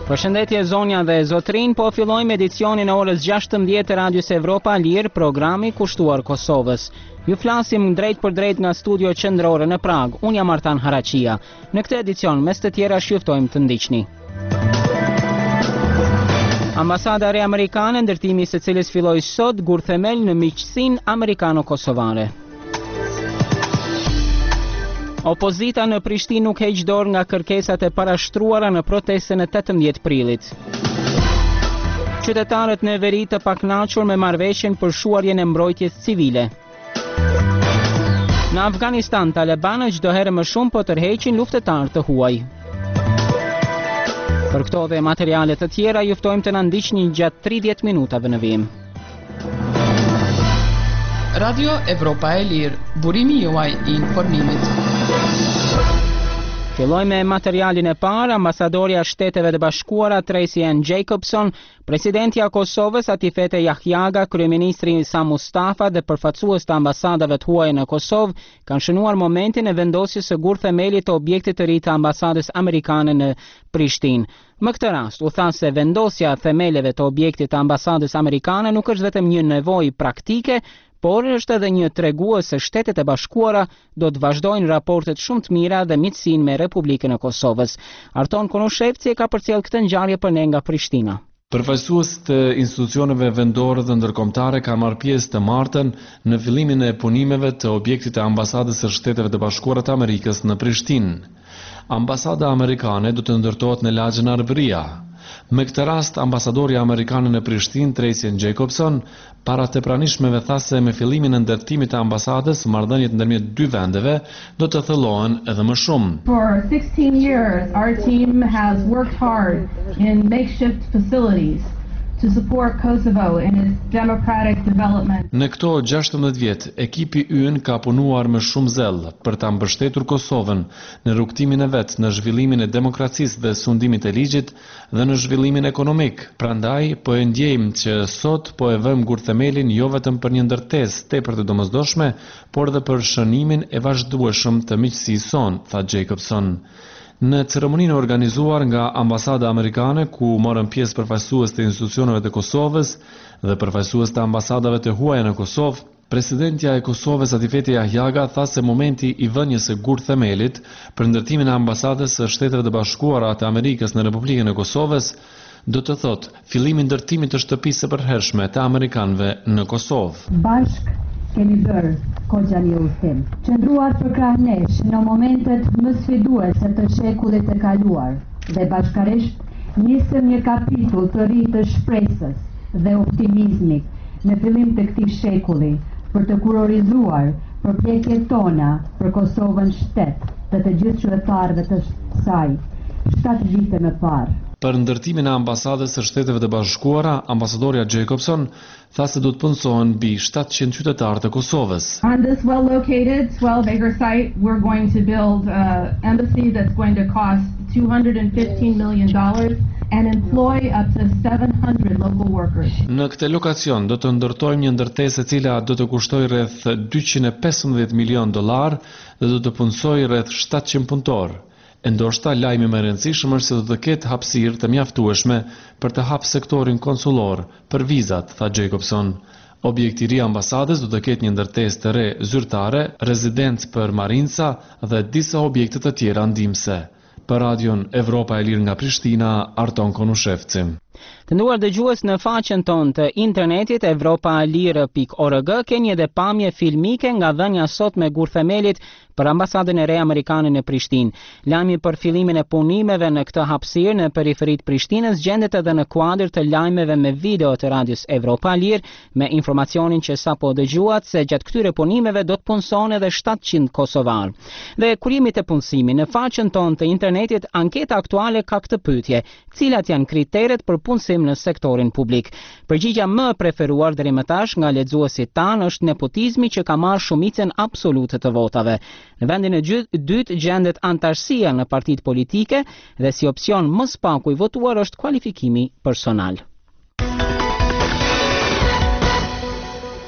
Përshëndetje zonja dhe zotrin, po fillojmë edicionin e orës 16 të Radios Evropa Lirë, programi kushtuar Kosovës. Ju flasim drejt për drejt nga studio qendrore në Prag. Unë jam Artan Haraqia. Në këtë edicion, mes të tjera shqyrtojmë të ndiqni. Ambasada re amerikane, ndërtimi se cilës filloi sot, gur themel në miqësinë amerikano-kosovare. Opozita në Prishtinë nuk heq dorë nga kërkesat e parashtruara në protestën e 18 prillit. Qytetarët në veri të pakënaqur me marrëveshjen për shuarjen e mbrojtjes civile. Në Afganistan, Talibanët çdo herë më shumë po tërheqin luftetar të huaj. Për këto dhe materiale të tjera, ju ftojmë të na ndiqni gjatë 30 minutave në vijim. Radio Evropa e Lirë, burimi juaj I informimit. Fillojmë me materialin e parë. Ambasadorja Shteteve të Bashkuara Tracy Ann Jacobson, presidentja e Kosovës Atifete Jahjaga, kryeministri Sa Mustafa dhe përfaqësues të ambasadave të huaja në Kosovë kanë shënuar momentin e vendosjes së gur themelit të objektit të ri të ambasadës amerikane në Prishtinë. Më këtë rast, u tha se vendosja e themeleve të objektit të ambasadës amerikane nuk është vetëm një nevojë praktike, por është edhe një tregues se Shtetet e Bashkuara do të vazhdojnë raportet shumë të mira dhe miqësinë me Republikën e Kosovës. Arton Konushevci ka përcjell këtë ngjarje për ne nga Prishtina. Përfaqësues të institucioneve vendore dhe ndërkombëtare kanë marrë pjesë të martën në fillimin e punimeve të objektit të ambasadës së Shteteve të Bashkuara të Amerikës në Prishtinë. Ambasada amerikane do të ndërtohet në lagjën Arbëria. Me këtë rast, ambasadorja amerikane në Prishtinë, Tracy Ann Jacobson, para të pranishmeve tha se me fillimin e ndërtimit të ambasadës, marrëdhëniet ndërmjet dy vendeve do të thellohen edhe më shumë. For 16 years, our team has worked hard in makeshift facilities to support Kosovo in its democratic development. Në këto 16 vjet, ekipi ynë ka punuar me shumë zell për ta mbështetur Kosovën në rrugtimin e vet në zhvillimin e demokracisë dhe sundimit të ligjit dhe në zhvillimin ekonomik. Prandaj po e ndjejmë që sot po e vëmë gur themelin jo vetëm për një ndërtesë tepër të domosdoshme, por edhe për shënimin e vazhdueshëm të miqësisë sonë, tha Jacobson. Në ceremoninë organizuar nga ambasada amerikane, ku morën pjesë përfaqësues të institucioneve të Kosovës dhe përfaqësues të ambasadave të huaja në Kosovë, presidentja e Kosovës Atifete Jahjaga tha se momenti I vënies së gur themelit për ndërtimin e ambasadës së Shteteve të Bashkuara të Amerikës në Republikën e Kosovës do të thotë fillimi I ndërtimit të shtëpisë së përhershme të amerikanëve në Kosovë. Kemi bërë kogja një udhtim, qëndruar për krah nesh në momentet më sfiduese të shekullit të kaluar dhe bashkarisht nisëm një kapitull të ri të shpresës dhe optimizmit në fillim të këtij shekulli për të kurorizuar përpjekjet tona për Kosovën shtet dhe të gjithë qytetarëve të saj 7 vite më parë. Për ndërtimin e ambasadës së Shteteve të Bashkuara, ambasadorja Jacobson tha se do të punësohen mbi 700 qytetarë të Kosovës. On this well-located 12-acre site, we're going to build an embassy that's going to cost $215 million and employ up to 700 local workers. Në këtë lokacion do të ndërtojmë një ndërtesë e cila do të kushtoj rreth $215 milion dhe do të punësoj rreth 700 punëtorë. Ndoshta lajmi më I rëndësishëm është se do të ketë hapësirë të mjaftueshme për të hapë sektorin konsullor për vizat, tha Jacobson. Objekti I ri ambasadës do të ketë një ndërtesë të re zyrtare, rezidencë për marinca dhe disa objekte të tjera ndihmëse. Për Radion Evropa e Lirë nga Prishtina, Arton Konushevci. Të nduar dëgjues, në faqen tonë të internetit evropalire.org keni edhe pamje filmike nga dhënia sot me gur themelit për ambasadën e re amerikane në Prishtinë. Lajmi për fillimin e punimeve në këtë hapësirë në periferitë Prishtinës gjendet edhe në kuadër të lajmeve me video të Radios Evropa Lirë, me informacionin që sapo dëgjuat se gjatë këtyre punimeve do të punëson edhe 700 kosovarë. Dhe kur jemi te punësimi, në faqen tonë të internetit anketa aktuale ka këtë pyetje: cilat janë kriteret për punësim në sektorin publik? Përgjigja më preferuar deri më tash nga lexuesit tanë është nepotizmi, që ka marrë shumicën absolute të votave. Në vendin e dytë gjendet antarësia në partitë politike dhe si opsion më së paku I votuar është kualifikimi personal.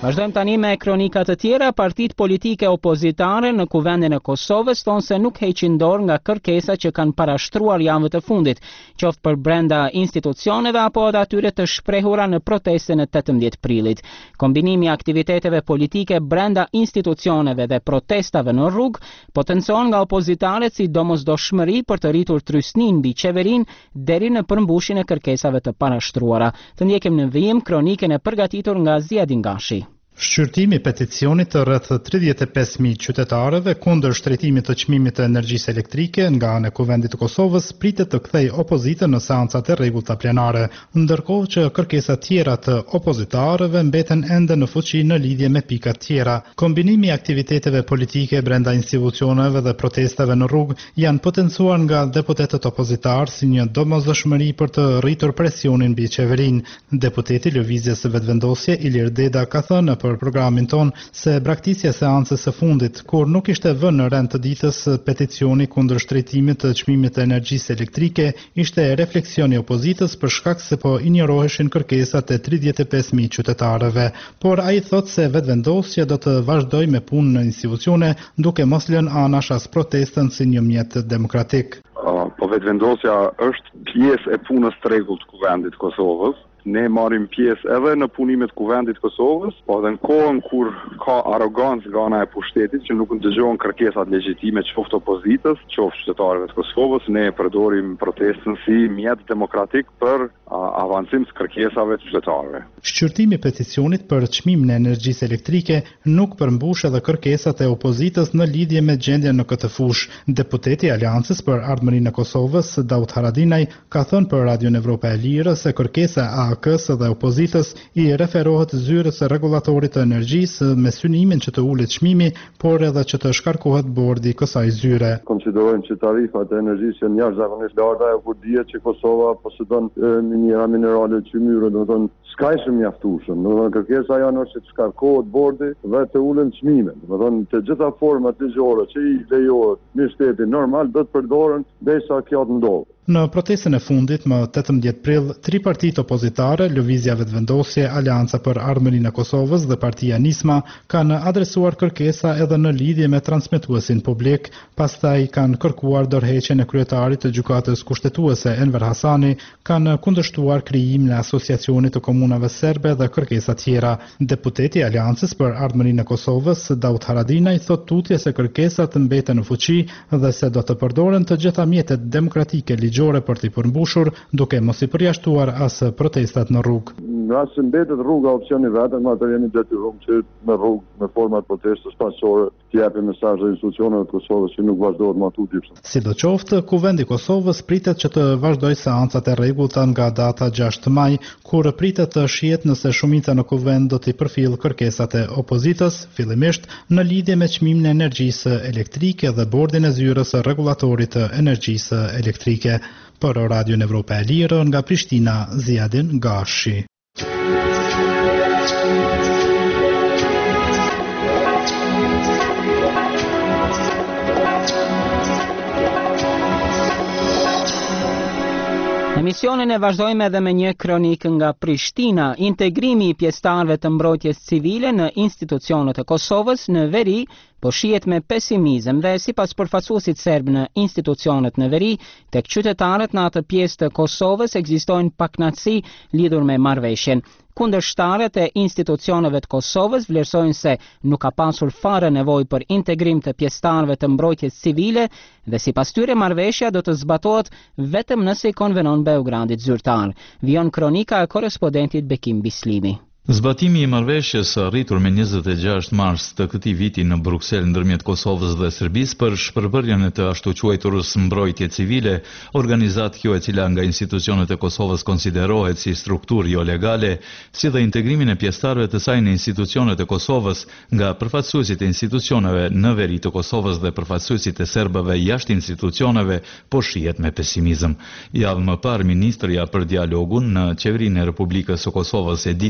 Vazhdojmë tani me kronikat të tjera. Partitë politike opozitare në kuvendin e Kosovës thonë se nuk heqin dorë nga kërkesat që kanë parashtruar javën e fundit, qoftë për brenda institucioneve apo edhe atyre të shprehura në protestën e 18 prillit. Kombinimi i aktiviteteve politike brenda institucioneve dhe protestave në rrugë potencon nga opozitarët si domosdoshmëri për të rritur trysnin mbi qeverinë deri në përmbushjen e kërkesave të parashtruara. Të ndjekim në vijim kronikën e përgatitur nga Ziadin Gashi. Shqyrtimi i peticionit të rreth 35.000 qytetarëve kundër shtrejtimit të çmimit të energjisë elektrike nga ana e Kuvendit të Kosovës pritet të kthejë opozitën në seancat e rregullta plenare, ndërkohë që kërkesa tjera të opozitarëve mbeten ende në fuqi në lidhje me pika tjera. Kombinimi i aktiviteteve politike brenda institucioneve dhe protestave në rrugë janë potencuar nga deputetët opozitar si një domosdoshmëri për të rritur presionin mbi qeverinë. Deputeti Lëvizjes së Vetëvendosje Ilir Deda ka thënë për programin ton se braktisja seancës së fundit, kur nuk ishte vënë në rend të ditës peticioni kundër shtrejtimit të çmimit të energjisë elektrike, ishte refleksioni i opozitës për shkak se po injoroheshin kërkesat e 35.000 qytetarëve. Por ai thotë se Vetëvendosja do të vazhdojë me punën në institucione, duke mos lënë anash as protestën si një mjet demokratik. Po Vetëvendosja është pjesë e punës të rregullt të Kuvendit të Kosovës. Ne marrim pjesë edhe në punimet Kuvendit të Kosovës, po edhe në kohën kur ka arogancë nga ana e pushtetit që nuk dëgjohen kërkesat legjitime qoftë opozitës, qoftë qytetarëve të Kosovës, ne përdorim protestën si mjet demokratik për avancim të kërkesave të qytetarëve. Shqyrtimi i peticionit për çmimin e energjisë elektrike nuk përmbush edhe kërkesat e opozitës në lidhje me gjendjen në këtë fushë. Deputeti i Aleancës për Ardhmërinë e Kosovës, Daud Haradinaj, ka thënë për Radion Evropa e Lirë se kërkesa AK-s dhe opozitës i referohet zyrës së rregullatorit të energjisë me synimin që të ulet çmimi, por edhe që të shkarkohet bordi i kësaj zyre. Konsiderojmë që tarifat e energjisë janë jashtëzakonisht larta, kur dihet që Kosova posedon minera minerale të çmyrë, domethënë s'ka ishte mjaftueshëm. Domethënë kërkesa janë është të shkarkohet bordi dhe të ulen çmimet. Domethënë të gjitha format ligjore që i lejohet në shtetin normal do të përdoren derisa kjo të ndodhë. Në protestën e fundit, më 18 prill, 3 partitë opozitare, Lëvizja Vetëvendosje, Aleanca për Ardhmërinë e Kosovës dhe Partia Nisma, kanë adresuar kërkesa edhe në lidhje me transmetuesin publik, pastaj kanë kërkuar dorëheqjen e kryetarit të gjykatës kushtetuese Enver Hasani, kanë kundërshtuar krijimin e asociacionit të komunave serbe dhe kërkesa tjera. Deputeti i Aleancës për Ardhmërinë e Kosovës, Daud Haradinaj, thotë tutje se kërkesat mbeten në fuqi dhe se do të përdoren të gjitha mjetet demokratike ligjore për t'i përmbushur, duke mos i përjashtuar as protestat në rrugë. Në rast se mbetet rruga opsioni vetëm, atë jemi detyruar që në rrugë me format protestës pasore të japim mesazhe institucioneve të Kosovës që nuk vazhdohet më atu gjithë. Sidoqoftë, Kuvendi i Kosovës pritet që të vazhdojë seancat e rregullta nga data 6 maj, kur pritet të shihet nëse shumica në kuvend do t'i përfillë kërkesat e opozitës, fillimisht në lidhje me çmimin e energjisë elektrike dhe bordin e zyrës së rregullatorit të energjisë elektrike. Për Radion Evropa e Lirë nga Prishtina, Ziadin Gashi. Emisionin e vazhdojmë edhe me një kronik nga Prishtina. Integrimi i pjesëtarëve të mbrojtjes civile në institucionet e Kosovës në veri po shihet me pesimizëm dhe sipas përfaqësuesit serb në institucionet në veri, tek qytetarët në atë pjesë të Kosovës ekzistojnë pakënaqësi lidhur me marrëveshjen. Kundërshtarët e institucioneve të Kosovës vlerësojnë se nuk ka pasur fare nevojë për integrim të pjesëtarëve të mbrojtjes civile dhe sipas tyre marrëveshja do të zbatohet vetëm nëse i konvenon Beogradit zyrtar. Vijon kronika e korrespondentit Bekim Bislimi. Zbatimi i marrëveshjes arritur me 26 mars të këtij viti në Bruksel ndërmjet Kosovës dhe Serbisë për shpërbërjen e të ashtu quajturës mbrojtje civile, organizatë kjo e cila nga institucionet e Kosovës konsiderohet si strukturë jo legale, si dhe integrimin e pjesëtarëve të saj në institucionet e Kosovës nga përfaqësuesit e institucioneve në veri të Kosovës dhe përfaqësuesit e serbëve jashtë institucioneve, po shihet me pesimizëm. Javë më parë ministrja për dialogun në qeverinë e Republikës së Kosovës Edita Tahiri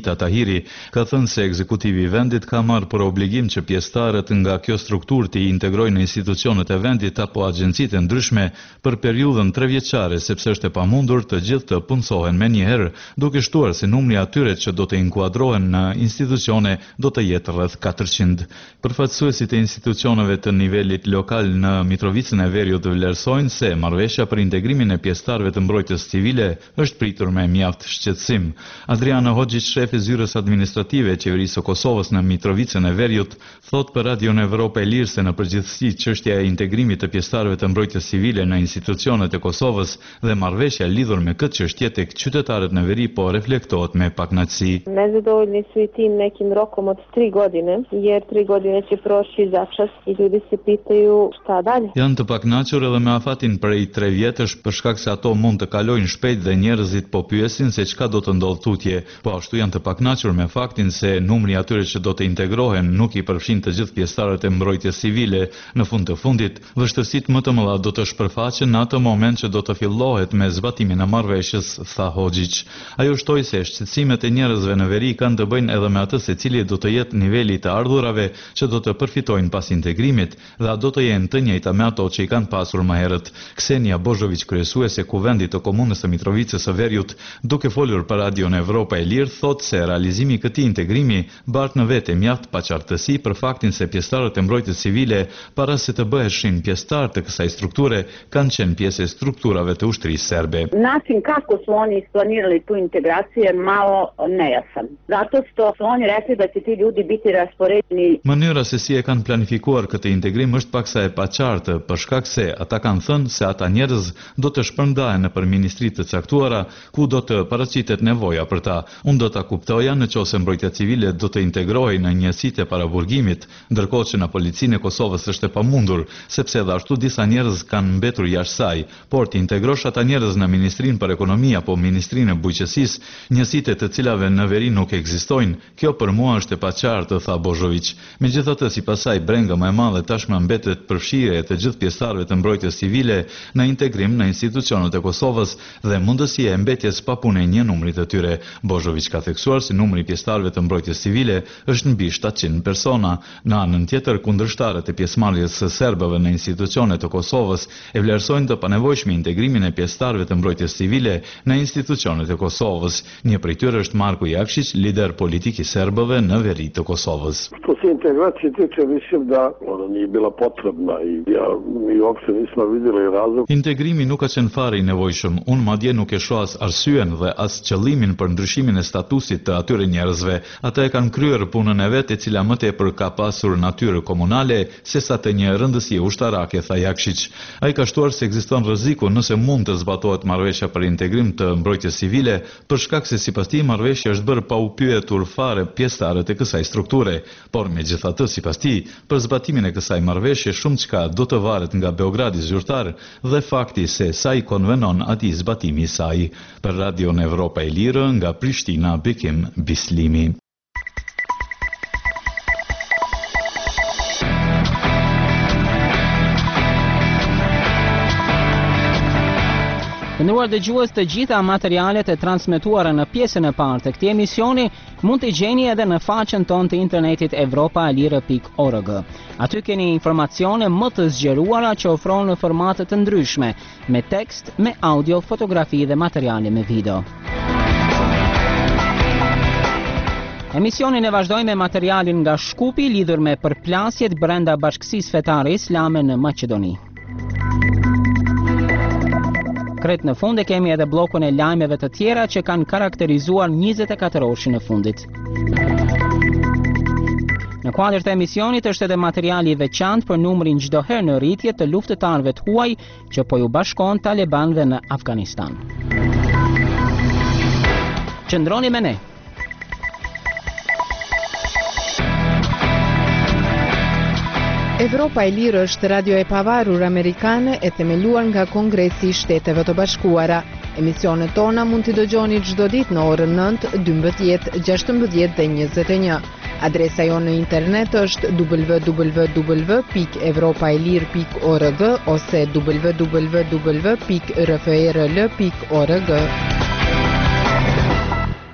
Liri ka thënë se ekzekutivi i vendit ka marrë për obligim që pjesëtarët nga kjo strukturë të integrojnë në institucionet e vendit apo agjencitë ndryshme për periudhën 3 vjeçare, sepse është e pamundur të gjithë të punësohen menjëherë, duke shtuar se numri atyre që do të inkuadrohen në institucione do të jetë rreth 400. Përfaqësuesit e institucioneve të nivelit lokal në Mitrovicën e Veriut vlerësojnë se marrëveshja për integrimin e pjesëtarëve të mbrojtjes civile është pritur me mjaft shqetësim. Adriana Hoxhić, shefi i zyrës administrative e qeverisë së Kosovës në Mitrovicën e Veriut, thot për Radion Evropa e Lirë se në përgjithësi çështja e integrimit të pjesëtarëve të mbrojtjes civile në institucionet e Kosovës dhe marrëveshja lidhur me këtë çështje tek qytetarët në veri po reflektohet me paknaqësi. Ne zadovoljni su i tim nekim rokom od 3 godine, jer 3 godine će proći začas i ljudi se pitaju šta dalje. Janë të paknaqur edhe me afatin prej 3 vjetësh për shkak se ato mund të kalojnë shpejt dhe njerëzit po pyesin se çka do të ndodh tutje. Po ashtu janë të paknaqur me faktin se numri atyre që do të integrohen nuk i përfshin të gjithë pjesëtarët e mbrojtjes civile. Në fund të fundit, vështirësitë më të mëdha do të shpërfaqen në atë moment që do të fillohet me zbatimin e marrëveshjes, tha Hoxhić. Ajo shtoi se shqetësimet e njerëzve në veri kanë të bëjnë edhe me atë se cili do të jetë niveli të ardhurave që do të përfitojnë pas integrimit dhe a do të jenë të njëjta me ato që i kanë pasur më herët. Ksenia Bozhović, kryesuese e Kuvendit të Komunës së Mitrovicës së Veriut, duke folur për Radion Evropa e Lirë, thotë se realizimi i këtij integrimi bart në vetë mjaft paqartësi për faktin se pjesëtarët e mbrojtjes civile para se të bëheshin pjesëtar të kësaj strukture kanë qenë pjesë e strukturave të ushtrisë serbe. Način kako su oni isplanirali tu integraciju je malo nejasan. Zato što su oni rekli da će ti ljudi biti raspoređeni. Mënyra se si e kanë planifikuar këtë integrim është paksa e paqartë, për shkak se ata kanë thënë se ata njerëz do të shpërndahen nëpër ministritë të caktuara ku do të paraqitet nevoja për ta. Unë do ta kuptoja nëse mbrojtja civile do të integrohej në njësitë e paraburgimit, ndërkohë që në policinë e Kosovës është e pamundur, sepse edhe ashtu disa njerëz kanë mbetur jashtë saj, por të integrosh ata njerëz në Ministrinë për Ekonomi apo Ministrinë e Bujqësisë, njësitë të cilave në veri nuk ekzistojnë, kjo për mua është e paqartë, tha Bozhović. Megjithatë, sipas saj, brenga më e madhe tashmë mbetet përfshirja të gjithë pjesëtarëve të mbrojtjes civile në integrim në institucionet e Kosovës dhe mundësia e mbetjes pa punë një numrit të tyre. Bozhović ka theksuar se numri i pjesëtarëve të mbrojtjes civile është mbi 700 persona. Në anën tjetër, kundërshtarët e pjesëmarrjes së serbëve në institucionet të Kosovës e vlerësojnë të panevojshme integrimin e pjesëtarëve të mbrojtjes civile në institucionet e Kosovës. Një prej tyre është Marko Jakšić, lider politik i serbëve në veri të Kosovës. Što se integracije tiče, mislim da ona nije bila potrebna i mi uopšte nismo vidjeli razlog. Integrimi nuk ka qenë fare i nevojshëm. Unë madje nuk e shoh as arsyen dhe as qëllimin për ndryshimin e statusit të atyre njerëzve. Ata e kanë kryer punën e vet, e cila më tepër ka pasur natyrë komunale sesa të një rëndësie ushtarake, tha Jakšić. Ai ka shtuar se ekziston rreziku nëse mund të zbatohet marrëveshja për integrim të mbrojtjes civile, për shkak se sipas tij marrëveshja është bërë pa u pyetur fare pjesëtarët e kësaj strukture. Por megjithatë, sipas tij, për zbatimin e kësaj marrëveshje shumë çka do të varet nga Beogradi zyrtar dhe fakti se sa i konvenon atij zbatimi i saj. Për Radion Evropa e Lirë nga Prishtina, Bekim Bislimi. Të nderuar dëgjues, të gjitha materialet e transmetuara në pjesën e parë të këtij emisioni mund t'i gjeni edhe në faqen tonë të internetit evropaalire.org. Aty keni informacione më të zgjeruara që ofrohen në formate të ndryshme, me tekst, me audio, fotografi dhe materiale me video. Emisionin e vazhdojmë me materialin nga Shkupi lidhur me përplasjet brenda Bashkësisë Fetare Islame në Maqedoni. Krejt në fund e kemi edhe blokun e lajmeve të tjera që kanë karakterizuar 24 orëshin e fundit. Në kuadër të emisionit është edhe materiali i veçantë për numrin çdo herë në rritje të luftëtarëve të huaj që po ju bashkon talibanëve në Afganistan. Qëndroni me ne. Evropa e Lirë është radio e pavarur amerikane e themeluar nga Kongresi i Shteteve të Bashkuara. Emisionet tona mund t'i dëgjoni çdo ditë në orën 9, 12, 16 dhe 21. Adresa jonë në internet është www.evropaelir.org ose www.rfrl.org.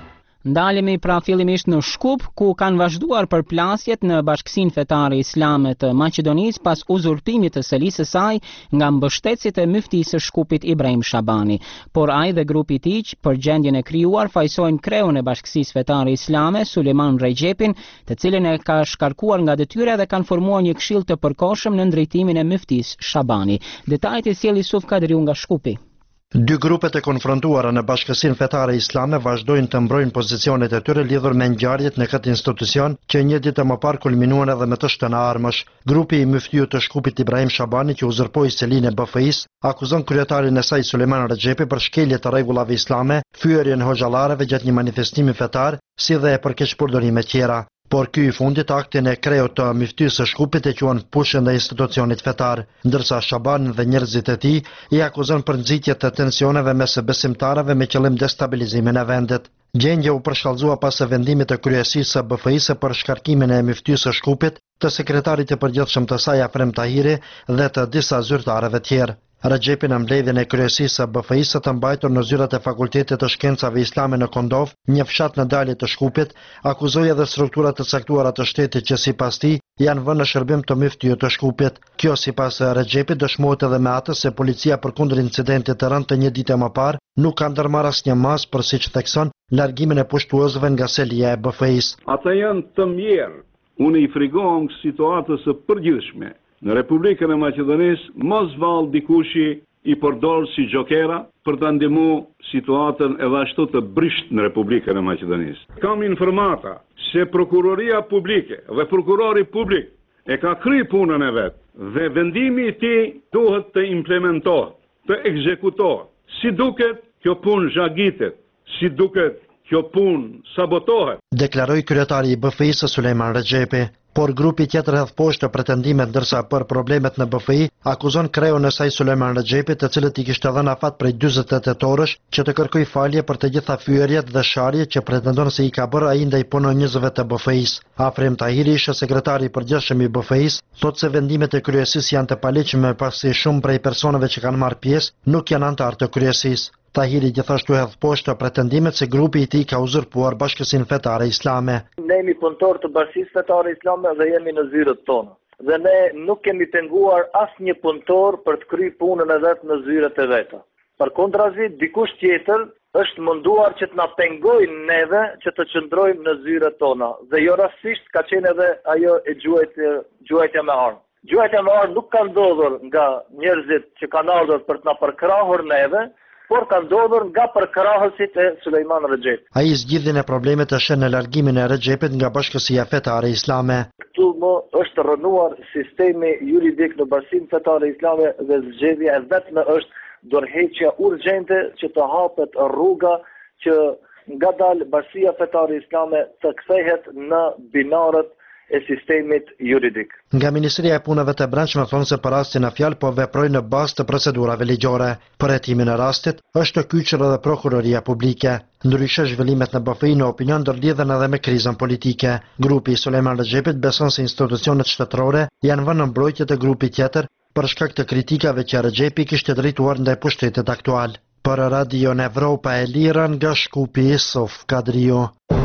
Ndalemi pra fillimisht në Shkup, ku kanë vazhduar përplasjet në Bashkësinë Fetare Islame të Maqedonisë pas uzurpimit të selisë së saj nga mbështetësit e myftisë së Shkupit Ibrahim Shabani. Por ai dhe grupi i tij për gjendjen e krijuar fajsojnë kreun e Bashkësisë Fetare Islame, Sulejman Rexhepin, të cilin e ka shkarkuar nga detyra dhe kanë formuar një këshill të përkohshëm në ndrejtimin e myftisë Shabani. Detajet i sjell Yusuf Kadriu nga Shkupi. Dy grupet e konfrontuara në Bashkësinë Fetare Islame vazhdojnë të mbrojnë pozicionet e tyre lidhur me ngjarjet në këtë institucion që një ditë më parë kulminuan edhe me të shtëna armësh. Grupi i myftiut të Shkupit Ibrahim Shabani, që uzurpoi selinë e BFI-s, akuzon kryetarin e saj Sulejman Rexhepi për shkelje të rregullave islame, fyerjen e hoxhallarëve gjatë një manifestimi fetar, si dhe për keqpërdorime tjera. Por ky i fundit aktin e kreut të myftysë së Shkupit e quan pushën dhe institucionit fetar, ndërsa Shabani dhe njerëzit e tij i akuzon për nxitje të tensioneve mes besimtarëve me qëllim destabilizimin e vendit. Gjendja u përshkallëzua pas vendimit të kryesisë së BFI-së për shkarkimin e myftysë së Shkupit, të sekretarit të përgjithshëm të saj Afrem Tahiri dhe të disa zyrtarëve tjerë. Rexhepi në mbledhjen e kryesisë së BFI-së të mbajtur në zyrat e Fakultetit të Shkencave Islame në Kondov, një fshat në dalje të Shkupit, akuzoi edhe struktura të caktuara të shtetit që sipas tij janë vënë në shërbim të myftiut të Shkupit. Kjo sipas Rexhepit dëshmohet edhe me atë se policia përkundër incidentit të rënd të një dite më parë nuk ka ndërmarrë asnjë masë për, siç thekson, largimin e pushtuesve nga selia e BFI-s. Ata janë të mjerë. Unë i frikojm situatës së përgjithshme në Republikën e Maqedonisë, mos vallë dikushi i përdor si gjokera për të ndihmuar situatën edhe ashtu të brisht në Republikën e Maqedonisë. Kam informata se prokuroria publike dhe prokurori publik e ka kryer punën e vet dhe vendimi i tij duhet të implementohet, të ekzekutohet. Si duket kjo punë zhagitet, si duket kjo punë sabotohet, deklaroi kryetari i BFI-së Sulejman Rexhepi. Por grupi tjetër hedh poshtë pretendimet, ndërsa për problemet në BFI akuzon kreun e saj Sulejman Rexhepi, të cilët i kishte dhënë afat prej 48 orësh, që të kërkoj falje për të gjitha fyerjet dhe sharjet që pretendon se i ka bërë ai ndaj punonjësve të BFI-s. Afrem Tahiri, ishte sekretari i përgjithshëm i BFI-s, thotë se vendimet e kryesisë janë të paligjshme pasi shumë prej personave që kanë marrë pjesë nuk janë anëtar të kryesisë. Tahiri gjithashtu hedh poshtë pretendimet se grupi i tij ka uzurpuar Bashkësinë Fetare Islame. Ne jemi punëtor të Bashkisë Fetare Islame dhe jemi në zyrët tona. Dhe ne nuk kemi penguar asnjë punëtor për të kryer punën e vet në zyrët e veta. Përkundrazi, dikush tjetër është munduar që të na pengojnë neve që të qëndrojmë në zyrët tona. Dhe jo rastësisht ka qenë edhe ajo e gjuajtja me armë. Gjuajtja me armë nuk ka ndodhur nga njerëzit që kanë ardhur për të na përkrahur neve, por ka ndodhur nga përkrahësit e Sulejman Rexhepi. Ai zgjidhjen e problemit e shën në largimin e Rexhepit nga Bashkësia Fetare Islame. Këtu më është rënuar sistemi juridik në Bashkësinë Fetare Islame dhe zgjedhja e vetme është dorëheqja urgjente që të hapet rruga që ngadalë Bashkësia Fetare Islame të kthehet në binarët e sistemit juridik. Nga Ministria e Punëve të Brendshme thonë se për rastin e fjalë po veprojnë në bazë të procedurave ligjore. Për hetimin e rastit është kyçur edhe prokuroria publike. Ndryshe, zhvillimet në BFI në opinion ndërlidhen edhe me krizën politike. Grupi i Sulejman Rexhepit beson se institucionet shtetërore janë vënë në mbrojtje të grupit tjetër për shkak të kritikave që Rexhepi kishte drejtuar ndaj pushtetit aktual. Për Radio Evropa e Lirë nga Shkupi, Yusuf Kadriu.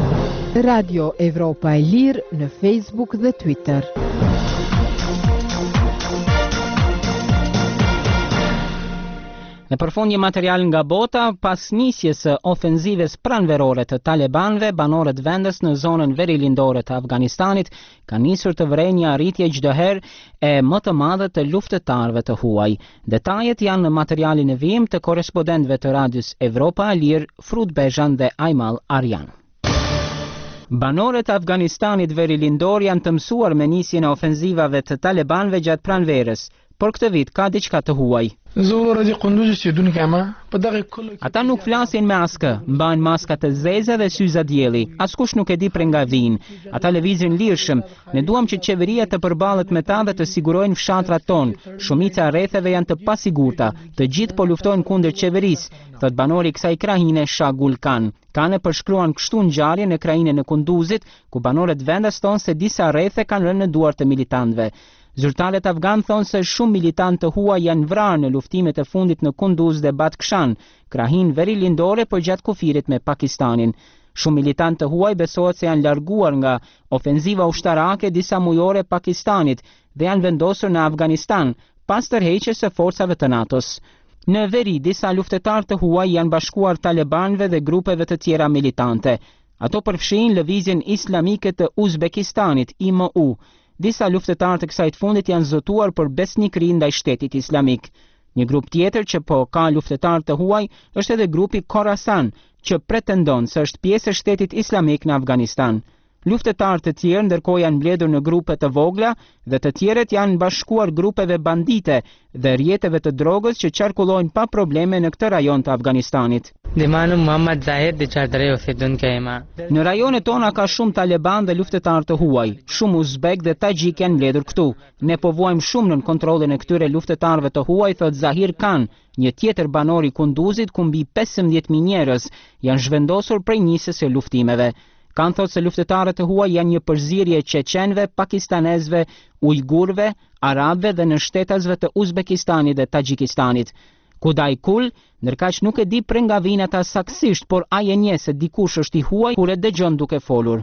Radio Evropa e Lirë në Facebook dhe Twitter. Në përfund një material nga bota, pas nisjes së ofenzives pranverore të talibanëve, banorët vendës në zonën verilindore të Afganistanit kanë nisur të vrejnë një arritje çdoherë e më të madhe të luftëtarëve të huaj. Detajet janë në materialin e vijim të korrespondentëve të Radios Evropa e Lirë, Frut Bezhan dhe Ajmal Arjan. Banorët e Afganistanit verilindor janë të mësuar me nisjen e ofenzivave të talibanëve gjatë pranverës, por këtë vit ka diçka të huaj. Ata nuk flasin me askë, mbajnë maska të zeza dhe syza dielli, askush nuk e di prej nga vijnë. Ata lëvizin lirshëm, ne duam që qeveria të përballet me ta dhe të sigurojnë fshatrat tonë. Shumica e rrethave janë të pasigurta, të gjithë po luftojnë kundër qeverisë, thot banori i kësaj krahine Shah Gulkan. Kanë përshkruan kështu ngjarje në krahinën e Kunduzit, ku banorët vendas thonë se disa rrethe kanë rënë në duart të militantëve. Zyrtarët afgan thonë se shumë militantë të huaj janë vrarë në luftimet e fundit në Kunduz dhe Badkhshan, krahinë verilindore përgjatë kufirit me Pakistanin. Shumë militantë të huaj besohet se janë larguar nga ofenziva ushtarake disa mujore e Pakistanit dhe janë vendosur në Afganistan pas tërheqjes së forcave të NATO-s. Në veri, disa luftetarë të huaj janë bashkuar talibanëve dhe grupeve të tjera militante. Ato përfshin lëvizjen islamike të Uzbekistanit, IMU. Disa luftetarë të kësaj të fundit janë zotuar për besnikëri ndaj shtetit islamik. Një grup tjetër që po ka luftetarë të huaj është edhe grupi Khorasan, që pretendon se është pjesë e shtetit islamik në Afganistan. Luftetarë të tjerë ndërkohë janë mbledhur në grupe të vogla dhe të tjerët janë bashkuar grupeve bandite dhe rrjeteve të drogës që qarkullojnë pa probleme në këtë rajon të Afganistanit. Në rajonet tona ka shumë taliban dhe luftetarë të huaj, shumë uzbek dhe tajik janë mbledhur këtu. Ne po vuajmë shumë nën kontrollin e këtyre luftetarëve të huaj, thot Zahir Khan, një tjetër banor i Kunduzit ku mbi 15.000 njerëz janë zhvendosur prej nisjes së luftimeve. Kanë thot se luftetarët e huaj janë një përzierje çeçenëve, pakistanezëve, ujgurëve, arabëve dhe në shtetasve të Uzbekistanit dhe Tajikistanit. Kudai Kul, ndërkaq nuk e di prej nga vijnë ata saktësisht, por ai e njeh se dikush është i huaj kur e dëgjon duke folur.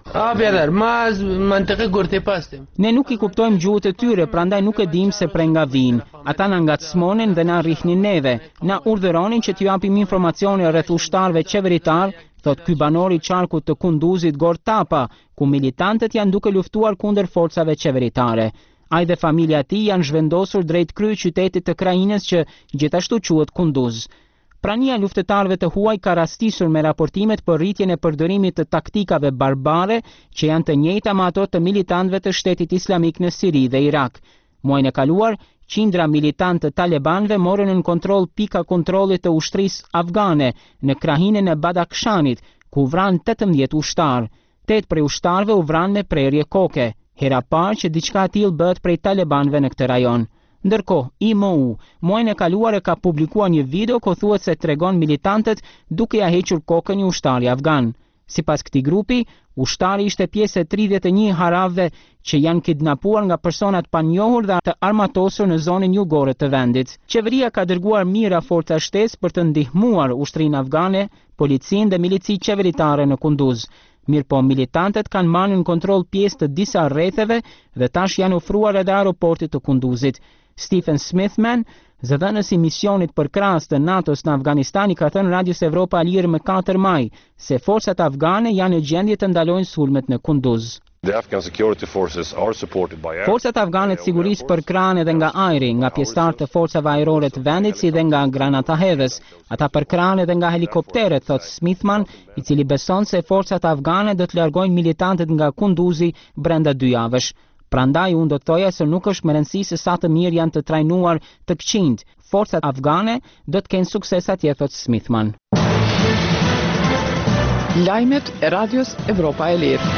Ne nuk i kuptojmë gjuhët e tyre, prandaj nuk e dim se prej nga vijnë. Ata na ngacmonin dhe na rrihnin neve, na urdhëronin që t'ju japim informacione rreth ushtarëve qeveritar, thot ky banor i qarkut të Kunduzit Gortapa, ku militantët janë duke luftuar kundër forcave qeveritare. Ai dhe familja e tij janë zhvendosur drejt kryeqytetit të krajinës që gjithashtu quhet Kunduz. Prania e luftetarëve të huaj ka rastisur me raportimet për rritjen e përdorimit të taktikave barbare që janë të njëjta me ato të militantëve të shtetit islamik në Siri dhe Irak. Muajin e kaluar, qindra militantë të talibanëve morën në kontroll pika kontrollit të ushtrisë afgane në krahinën e Badakhshanit, ku vranë 18 ushtarë. 8 prej ushtarëve u vranë me prerje koke. Hera parë që diçka e tillë bëhet prej talibanëve në këtë rajon. Ndërkohë, IMU muajin e kaluar e ka publikuar një video ku thuhet se tregon militantët duke ja hequr kokën një ushtari afgan. Sipas këtij grupi, ushtari ishte pjesë e 31 harave që janë kidnapuar nga persona të panjohur dhe të armatosur në zonën jugore të vendit. Qeveria ka dërguar mijëra forca shtesë për të ndihmuar ushtrinë afgane, policinë dhe milici qeveritare në Kunduz. Mirëpo militantët kanë marrë në kontroll pjesë të disa rretheve dhe tash janë ofruar edhe aeroportit të Kunduzit. Stephen Smithman, zëdhënës i misionit përkrahës të NATO-s në Afganistan, i ka thënë Radios Evropa e Lirë më 4 maj se forcat afgane janë në gjendje të ndalojnë sulmet në Kunduz. Forcat afgane të sigurisë përkrahen edhe nga ajri, nga pjesëtarë të forcave ajrore të vendit si dhe nga granatahedhës. Ata përkrahen edhe nga helikopteret, thot Smithman, i cili beson se forcat afgane do të largojnë militantët nga Kunduzi brenda 2 javësh. Prandaj unë do të thoja se nuk është më rëndësi se sa të mirë janë të trajnuar të këqind. Forcat afgane do të kenë sukses atje, thot Smithman. Lajmet e Radios Evropa e Lirë.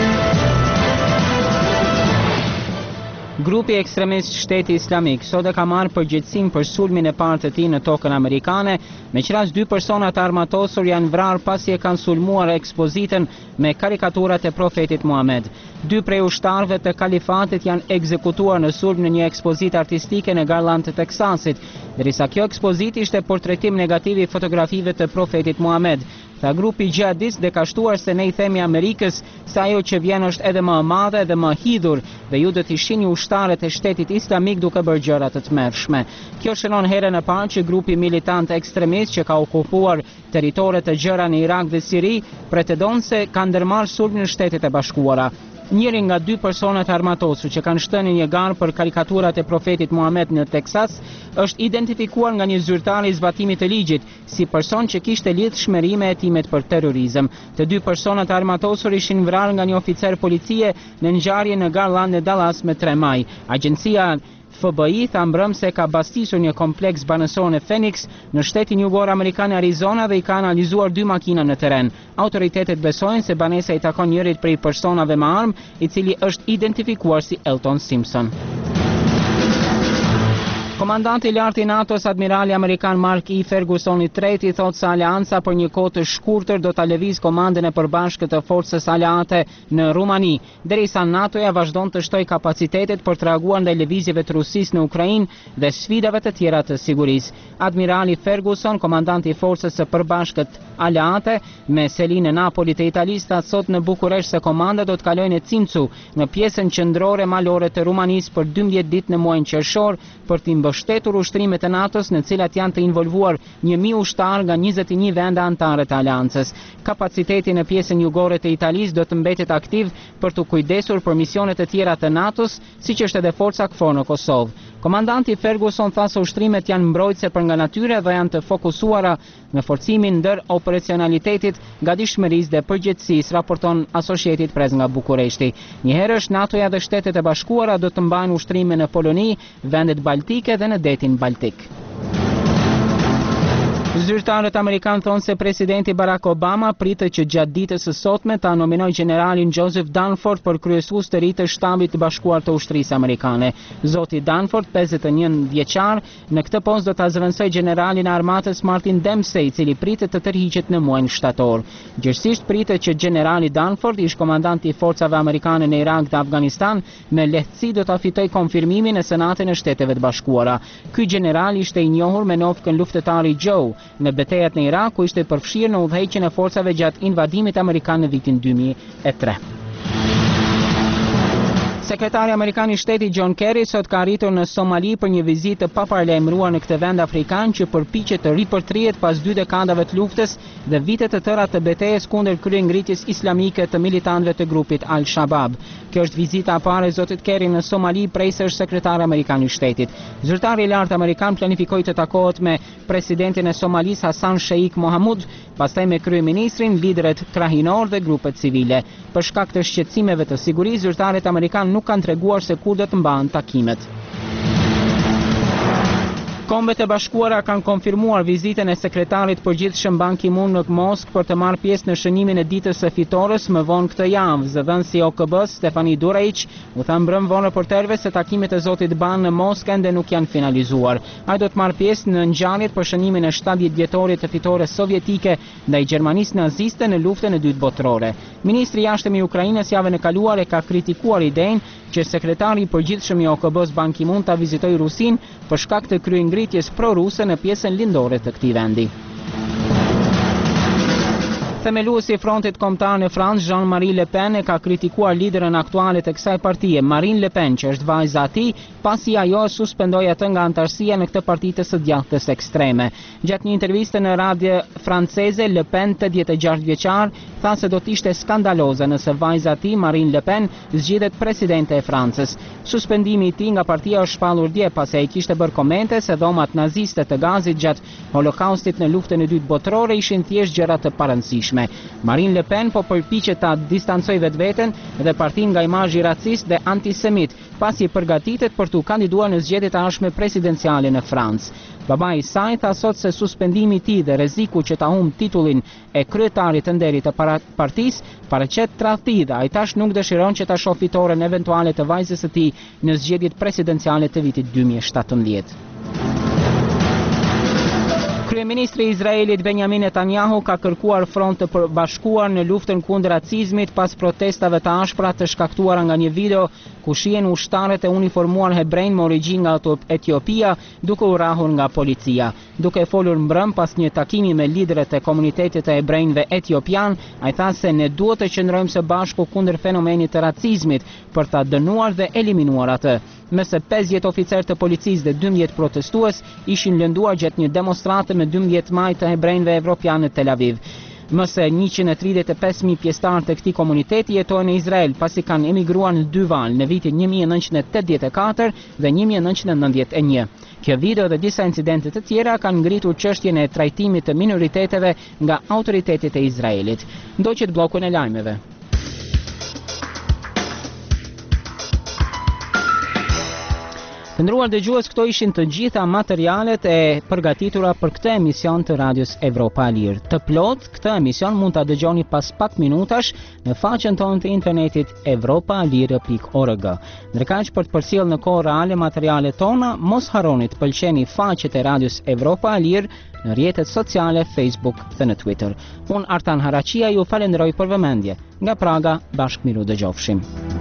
Grupi ekstremist Shteti Islamik sot e ka marrë përgjegjësinë për sulmin e parë të tij në tokën amerikane, me që rast 2 persona të armatosur janë vrarë pasi e kanë sulmuar ekspozitën me karikaturat e profetit Muhammed. 2 prej ushtarëve të kalifatit janë ekzekutuar në sulm në një ekspozitë artistike në Garland të Teksasit, derisa kjo ekspozitë ishte portretim negativ i fotografive të profetit Muhammed. Tha grupi gjihadist dhe ka shtuar se ne i themi Amerikës se ajo që vjen është edhe më e madhe dhe më hidhur dhe ju do t'i shihni ushtarët e shtetit islamik duke bërë gjëra të tmerrshme. Kjo shënon herën e parë që grupi militant ekstremist që ka okupuar territore të gjëra në Irak dhe Siri pretendon se ka ndërmarrë sulm në Shtetet e Bashkuara. Njëri nga 2 personat armatosur që kanë shtënë një garë për karikaturat e profetit Muhammed në Teksas është identifikuar nga një zyrtar i zbatimit të ligjit si person që kishte lidhshmëri me hetimet për terrorizëm. Të 2 personat armatosur ishin vrarë nga një oficer policie në ngjarje në Garland në Dallas më 3 maj. Agjencia FBI tha mbrëm se ka bastisur një kompleks banësor në Phoenix në shtetin jugor amerikan e Arizona dhe i ka analizuar 2 makina në terren. Autoritetet besojnë se banesa i takon njërit prej personave me armë, i cili është identifikuar si Elton Simpson. Komandanti i lartë i NATO-s, admirali amerikan Mark E. Ferguson III thot se aleanca për një kohë të shkurtër do ta lëviz komandën e përbashkët të forcës aleate në Rumani, derisa NATO-ja vazhdon të shtojë kapacitetet për të reaguar ndaj lëvizjeve të Rusisë në Ukrainë dhe sfidave të tjera të sigurisë. Admirali Ferguson, komandanti i forcës së përbashkët aleate me selinë në Napoli të Italisë, tha sot në Bukuresht se komanda do të kalojë në Cincu, në pjesën qendrore malore të Rumanisë për 12 ditë në muajin qershor për të mbështetur ushtrimet e NATO-s në cilat janë të involvuar 1000 ushtar nga 21 vende anëtare të aleancës. Kapaciteti në pjesën jugore të Italisë do të mbetet aktiv për të kujdesur për misionet e tjera të NATO-s, siç është edhe forca KFOR në Kosovë. Komandanti Ferguson tha se ushtrimet janë mbrojtëse për nga natyre dhe janë të fokusuara në forcimin ndër operacionalitetit, gatishmërisë dhe përgjegjësisë, raporton Associated Press nga Bukureshti. Njëherësh NATO-ja dhe Shtetet e Bashkuara do të mbajnë ushtrime në Poloni, vendet baltike dhe në detin Baltik. Zyrtarët amerikanë thonë se presidenti Barack Obama pritet që gjatë ditës së sotme ta nominojë generalin Joseph Dunford për kryesues të ri të shtabit të bashkuar të ushtrisë amerikane. Zoti Dunford, 51 vjeçar, në këtë post do ta zëvendësojë generalin e armatës Martin Dempsey, i cili pritet të tërhiqet në muajin shtator. Gjithsesi pritet që generali Dunford, ish komandanti i forcave amerikane në Irak dhe Afganistan, me lehtësi do ta fitojë konfirmimin në Senatin e Shteteve të Bashkuara. Ky general ishte i njohur me novkën luftëtari Joe në betejat në Irak, ku ishte përfshirë në udhëheqjen e forcave gjatë invadimit amerikan në vitin 2003. Sekretari amerikan i shtetit John Kerry sot ka arritur në Somali për një vizitë pa paralajmëruar në këtë vend afrikan që përpiqet të ripërtrihet pas 2 dekadave të luftës dhe vite të tëra të betejës kundër kryengritjes islamike të militantëve të grupit Al-Shabaab. Kjo është vizita e parë e zotit Kerry në Somali prej se është sekretari amerikan i shtetit. Zyrtari i lartë amerikan planifikoi të takohet me presidentin e Somalis Hassan Sheikh Mohamud, pastaj me kryeministrin, liderët krahinor dhe grupet civile. Për shkak të shqetësimeve të sigurisë, zyrtarët amerikanë nuk kanë treguar se kur do të mbahen takimet. Kombet e Bashkuara kanë konfirmuar vizitën e sekretarit përgjithshëm Ban Ki-moon në Moskë për të marrë pjesë në shënimin e ditës së fitores më vonë këtë javë. Zëdhënësi i OKB-s Stefani Duraic u tha mbrëm vonë reporterëve se takimet e zotit Ban në Moskë ende nuk janë finalizuar. Ai do të marrë pjesë në ngjarjet për shënimin e 70 vjetorit të fitores sovjetike ndaj Gjermanisë naziste në luftën e dytë botërore. Ministri i jashtëm i Ukrainës javën e kaluar e ka kritikuar idenë që sekretari i përgjithshëm i OKB-s Ban Ki-moon ta vizitojë Rusinë për shkak të kryengritjes pro-ruse në pjesën lindore të këtij vendi. Themeluesi i Frontit Kombëtar në Francë, Jean-Marie Le Pen, e ka kritikuar liderën aktuale të kësaj partie, Marine Le Pen, që është vajza e tij, pasi ajo suspendoi atë nga antarësia në këtë parti të së djathtës ekstreme. Gjatë një interviste në radio franceze, Le Pen, 86 vjeçar, tha se do të ishte skandaloze nëse vajza e tij, Marine Le Pen, zgjidhet presidente e Francës. Suspendimi i tij nga partia është shpallur dje pasi ai kishte bërë komente se dhomat naziste të Gazit gjatë Holokaustit në luftën e dytë botërore ishin thjesht gjëra të parëndësishme. Marine Le Pen po përpiqet ta distancojë vetveten dhe partinë nga imazhi racist dhe antisemit, pasi përgatitet për të kandiduar në zgjedhjet e ardhshme presidenciale në Francë. Babai i saj tha sot se suspendimi i tij dhe rreziku që ta humb titullin e kryetarit të nderit të partisë paraqet tradhti dhe ai tash nuk dëshiron që ta shohë fitoren eventuale të vajzës së tij në zgjedhjet presidenciale të vitit 2017. Kryeministri i Izraelit Benjamin Netanyahu ka kërkuar front të bashkuar në luftën kundër racizmit pas protestave të ashpra të shkaktuara nga një video ku shihen ushtarët e uniformuar hebrejnë me origjinë nga Etiopia duke u rrahur nga policia. Duke folur mbrëm pas një takimi me liderët e komunitetit të hebrejnëve etiopian, ai tha se ne duhet të qëndrojmë së bashku kundër fenomenit të racizmit për ta dënuar dhe eliminuar atë. Mëse 50 oficerë të policisë dhe 12 protestues ishin lënduar gjatë një demonstrate me 12 maj të hebrejnëve evropianë në Tel Aviv. Mëse 135.000 pjesëtarë të këtij komuniteti jetojnë në Izrael pasi kanë emigruar në 2 valë në vitin 1984 dhe 1991. Kjo video dhe disa incidente të tjera kanë ngritur çështjen e trajtimit të minoriteteve nga autoritetet e Izraelit. Ndoqet bllokun e lajmeve. Të nderuar dëgjues, këto ishin të gjitha materialet e përgatitura për këtë emision të Radios Evropa e Lirë. Të plot, këtë emision mund ta dëgjoni pas pak minutash në faqen tonë të internetit evropalire.org. Ndërkaq për të përcjellë në kohë reale materialet tona, mos harroni të pëlqeni faqet e Radios Evropa e Lirë në rrjetet sociale, Facebook dhe në Twitter. Unë Artan Haraqia ju falenderoj për vëmendje. Nga Praga, bashkë miru dëgjofshim.